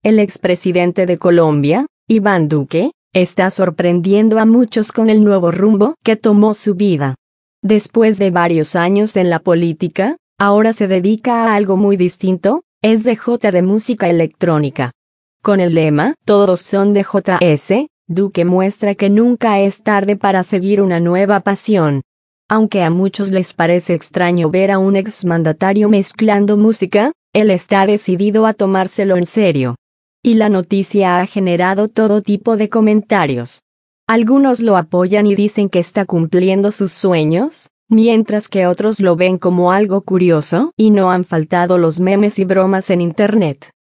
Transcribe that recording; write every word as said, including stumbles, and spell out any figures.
El expresidente de Colombia, Iván Duque, está sorprendiendo a muchos con el nuevo rumbo que tomó su vida. Después de varios años en la política, ahora se dedica a algo muy distinto, es D J de música electrónica. Con el lema "Todos son D J S", Duque muestra que nunca es tarde para seguir una nueva pasión. Aunque a muchos les parece extraño ver a un exmandatario mezclando música, él está decidido a tomárselo en serio. Y la noticia ha generado todo tipo de comentarios. Algunos lo apoyan y dicen que está cumpliendo sus sueños, mientras que otros lo ven como algo curioso, y no han faltado los memes y bromas en internet.